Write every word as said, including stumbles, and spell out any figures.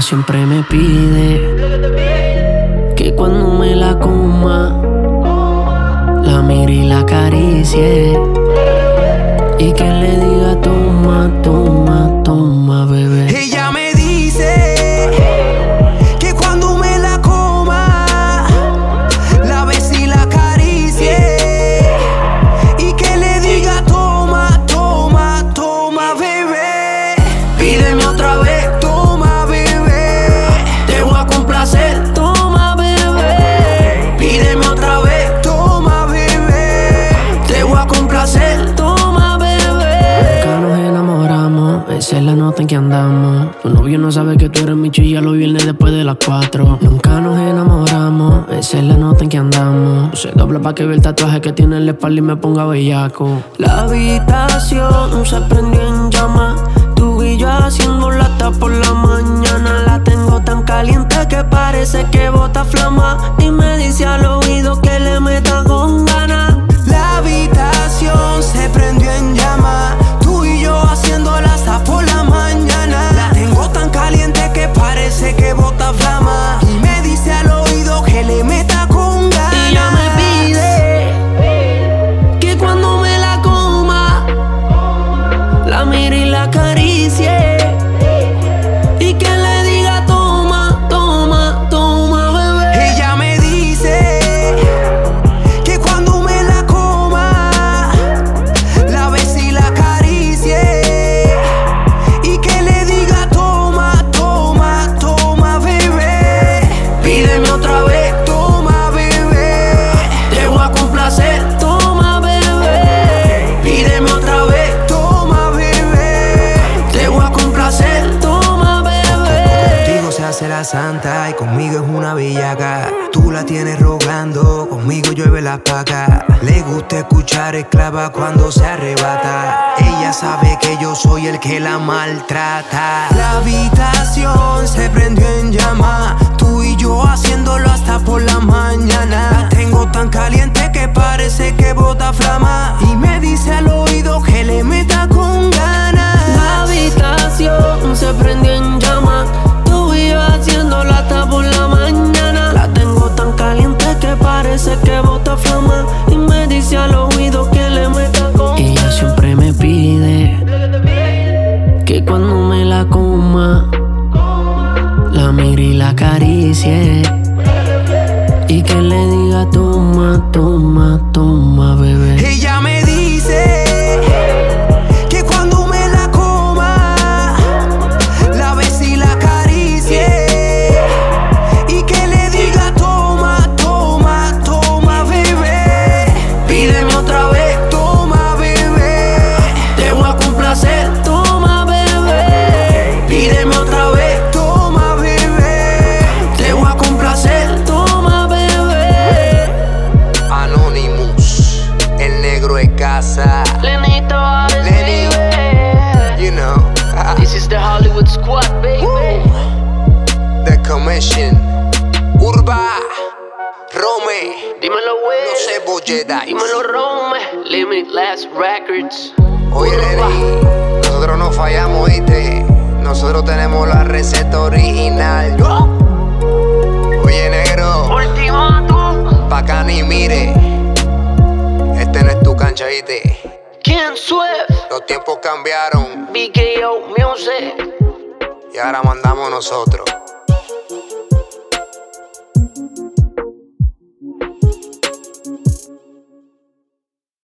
siempre me pide que cuando me la coma, la mire y la acaricie, y que le diga toma, toma, toma, bebé. Ella me dice que cuando me la coma, la bese y la acaricie, y que le diga toma, toma, toma, bebé. Pídeme otra vez, toma, bebé. Te voy a complacer, toma, bebé. Pídeme otra vez, toma, bebé. Te voy a complacer, toma, bebé. Nunca nos enamoramos, esa es la nota en que andamos. Tu novio no sabe que tú eres mi chilla los viernes después de las cuatro. Nunca nos enamoramos, esa es la nota en que andamos. Se dobla pa' que vea el tatuaje que tiene en la espalda y me ponga bellaco. La habitación se prendió en llamas, tú y yo haciéndola hasta por la mañana. La tengo tan caliente que parece que bota flama, y me dice al oído que le meta con ganas. La habitación se prendió en llamas, tú y yo haciéndola hasta por la mañana. La tengo tan caliente que parece que bota flama, y me dice al oído que le meta con ganas. Y ella me pide que cuando me la coma, la mire y la acaricie, y que le diga toma, toma, toma, bebé. Ella me dice que cuando me la coma, la bese y la acaricie, y que le diga toma, toma, toma, bebé. Pídeme otra vez, toma, bebé. Te voy a complacer, toma, bebé. Pídeme otra vez, toma, bebé. Te voy a complacer, toma, bebé. Contigo se hace la santa y conmigo es una bellaca. Tú la tienes rogando, conmigo llueve la paca. Le gusta escuchar esclava cuando se arrebata. Ella sabe que yo soy el que la maltrata. La habitación se prendió en llama, tú y yo haciéndolo hasta por la mañana. La tengo tan caliente que parece que bota flama, y me dice al oído que le meta con ganas. La habitación se prendió en llamas, tú y yo haciéndolo hasta por la mañana. La tengo tan caliente que parece que bota flama, y me dice al oído que le meta con ganas. Ella siempre me pide que cuando me la coma, la mire y la acaricie, y que le diga toma, toma, toma, bebé. Ella me dice que cuando me la coma, la bese y la acaricie, y que le diga toma, toma, toma, bebé. Pídeme otra vez, toma, bebé. Te voy a complacer, toma, bebé. Pídeme otra vez, toma, bebé. Te voy a complacer, toma, bebé. Anonymous, el negro de casa. Lenito, Lenny, you know. this is the Hollywood Squad, baby. The Commission, Urba, Rome, Dímelo, güey. no sé bolleta. Dímelo, Rome. Limitless Records. Oye, Lenny, nosotros no fallamos, ¿viste? Nosotros tenemos la receta original. Oye, negro, Ultimatum. pa' acá ni mire. Este no es tu cancha, ¿viste? Ken Swift. Los tiempos cambiaron B K O Music. y ahora mandamos nosotros.